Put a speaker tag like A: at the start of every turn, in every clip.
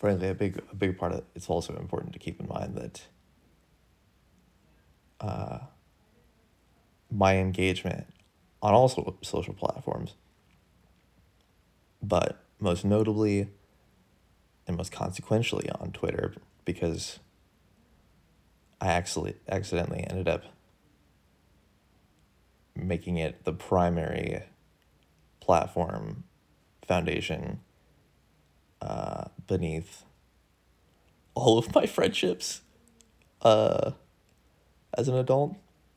A: frankly, a big part of it's also important to keep in mind that my engagement on all social platforms, but most notably and most consequentially on Twitter, because I actually accidentally ended up making it the primary platform foundation beneath all of my friendships as an adult.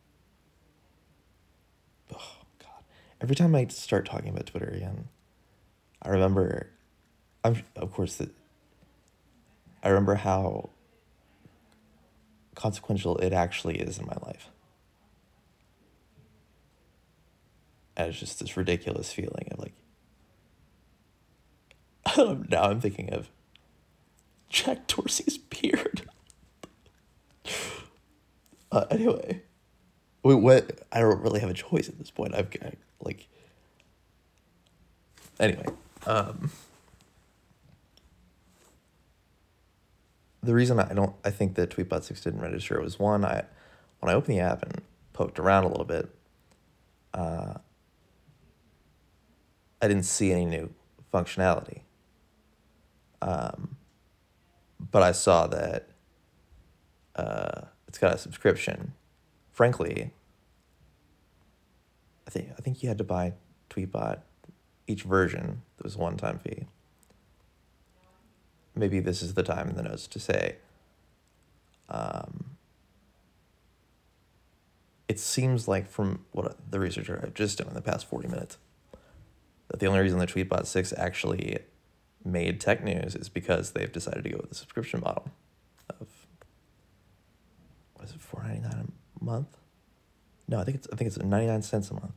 A: Oh, God. Every time I start talking about Twitter again, I remember, of course, that I remember how consequential it actually is in my life. And it's just this ridiculous feeling of like, now I'm thinking of Jack Dorsey's beard. Anyway, wait, what? I don't really have a choice at this point. I've got, like, anyway, the reason I think that Tweetbot 6 didn't register was one, when I opened the app and poked around a little bit, I didn't see any new functionality. But I saw that it's got a subscription. Frankly, I think you had to buy Tweetbot. Each version, there was a one-time fee. Maybe this is the time in the notes to say, it seems like from what the research I've just done in the past 40 minutes, that the only reason the Tweetbot 6 actually made tech news is because they've decided to go with the subscription model of, what is it, $4.99 a month? No, I think it's 99 cents a month.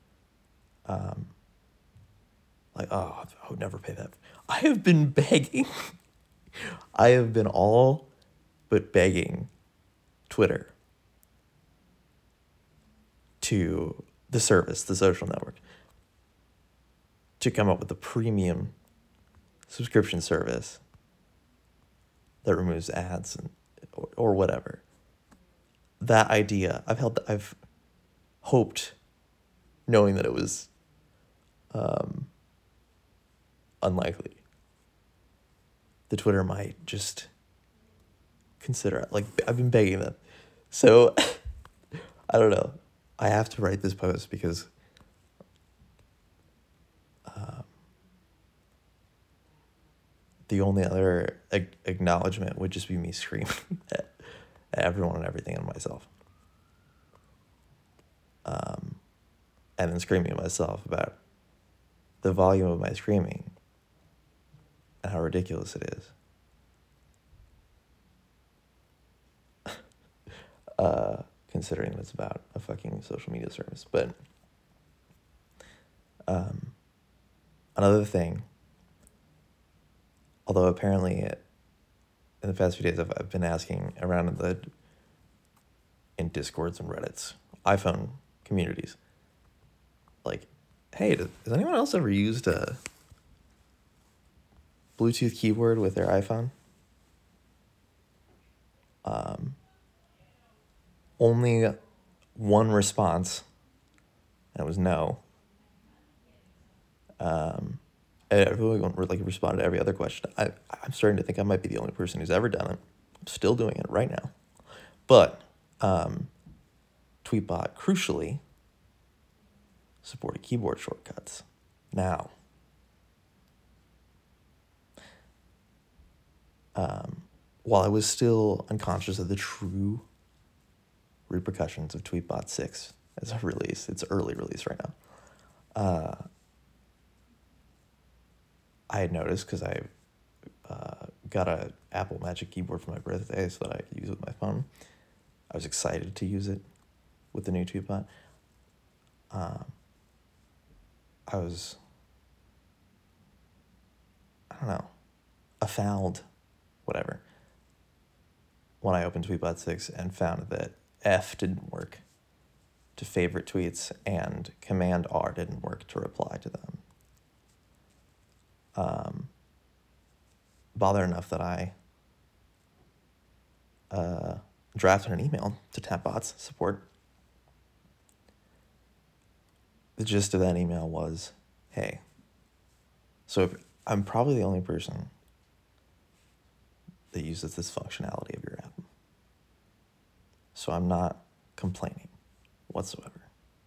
A: Like, oh, I would never pay that. I have been begging. I have been all but begging Twitter to the service, the social network, to come up with a premium subscription service that removes ads or whatever. That idea, I've hoped, knowing that it was unlikely, the Twitter might just consider it. Like, I've been begging them. So, I don't know. I have to write this post because the only other acknowledgement would just be me screaming at everyone and everything and myself. And then screaming at myself about the volume of my screaming and how ridiculous it is. Considering it's about a fucking social media service. But another thing, although apparently in the past few days I've been asking around in Discords and Reddits, iPhone communities, like, hey, has anyone else ever used a Bluetooth keyboard with their iPhone? Only one response, and it was no. And everyone responded to every other question. I'm starting to think I might be the only person who's ever done it. I'm still doing it right now. But Tweetbot, crucially, supported keyboard shortcuts. Now, while I was still unconscious of the true repercussions of Tweetbot 6 as a release, it's early release right now, I had noticed, because I got a Apple Magic Keyboard for my birthday so that I could use it with my phone. I was excited to use it with the new Tweetbot. I don't know, afouled, whatever, when I opened Tweetbot 6 and found that F didn't work to favorite tweets and Command R didn't work to reply to them. bothered enough that I drafted an email to Tapbots support. The gist of that email was, hey, so if I'm probably the only person that uses this functionality of your app. So I'm not complaining whatsoever.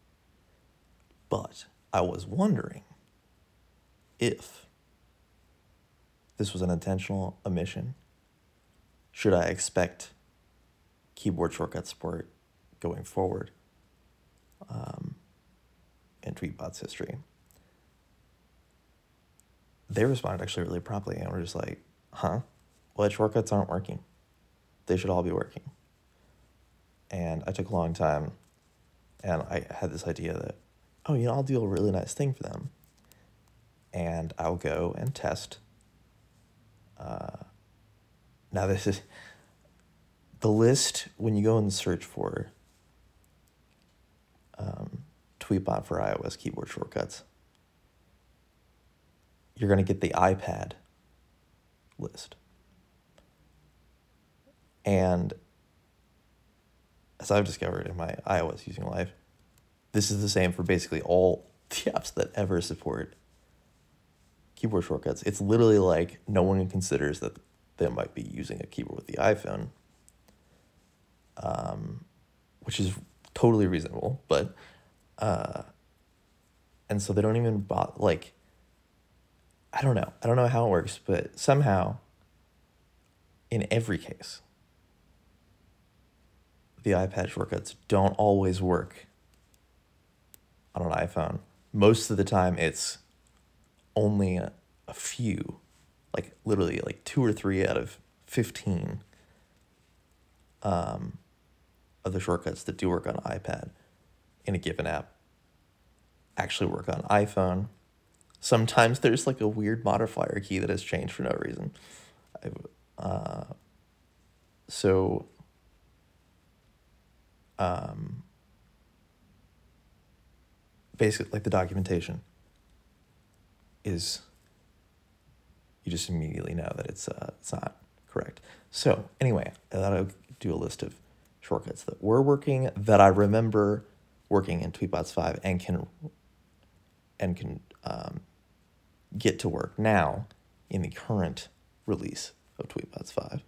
A: But I was wondering if this was an intentional omission. Should I expect keyboard shortcut support going forward in Tweetbot's history? They responded actually really promptly and were just like, well, shortcuts aren't working. They should all be working. And I took a long time, and I had this idea that, I'll do a really nice thing for them. And I'll go and test. Now this is the list when you go and search for Tweetbot for iOS keyboard shortcuts. You're going to get the iPad list. And as I've discovered in my iOS using life, this is the same for basically all the apps that ever support keyboard shortcuts. It's literally like no one considers that they might be using a keyboard with the iPhone, which is totally reasonable, but and so they don't even I don't know how it works, but somehow in every case the iPad shortcuts don't always work on an iPhone. Most of the time it's only a few, like literally like 2 or 3 out of 15 of the shortcuts that do work on iPad in a given app actually work on iPhone. Sometimes there's like a weird modifier key that has changed for no reason. Basically, like the documentation is, you just immediately know that it's not correct. So anyway, I thought I would do a list of shortcuts that were working, that I remember working in Tweetbots 5 and can get to work now in the current release of Tweetbots 5.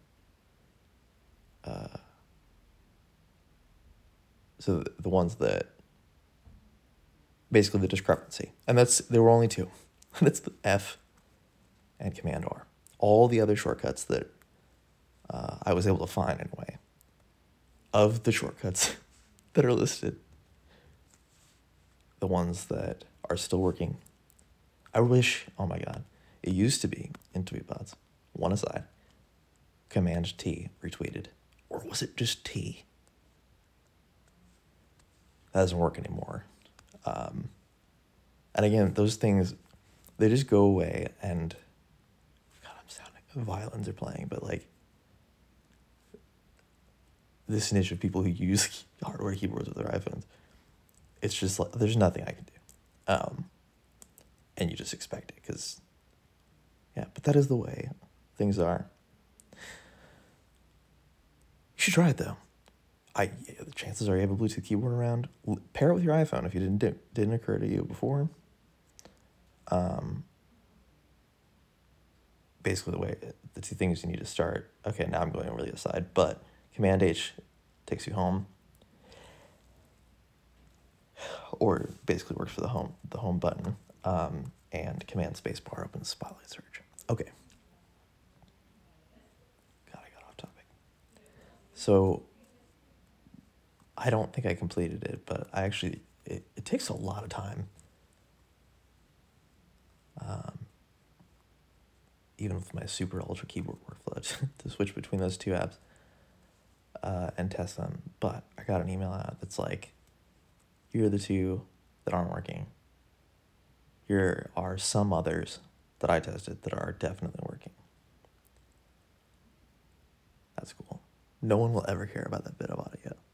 A: So the ones that, basically the discrepancy, and there were only 2. That's the F and Command R. All the other shortcuts that I was able to find anyway, of the shortcuts that are listed, the ones that are still working. I wish, oh my God, it used to be in Tweetbots, one aside, Command T retweeted. Or was it just T? That doesn't work anymore. And again, those things, they just go away, and God, I'm sounding, violins are playing, but like this niche of people who use hardware keyboards with their iPhones, it's just like, there's nothing I can do. And you just expect it, because, but that is the way things are. You should try it though. The chances are you have a Bluetooth keyboard around. Pair it with your iPhone if it didn't occur to you before. Basically, the 2 things you need to start. Okay, now I'm going really aside, but Command H takes you home, or basically works for the home button, and Command Spacebar opens Spotlight Search. Okay. God, I got off topic. So I don't think I completed it, but I actually, it takes a lot of time. Even with my super ultra keyboard workflow to switch between those 2 apps and test them. But I got an email out that's like, here are the 2 that aren't working. Here are some others that I tested that are definitely working. That's cool. No one will ever care about that bit of audio.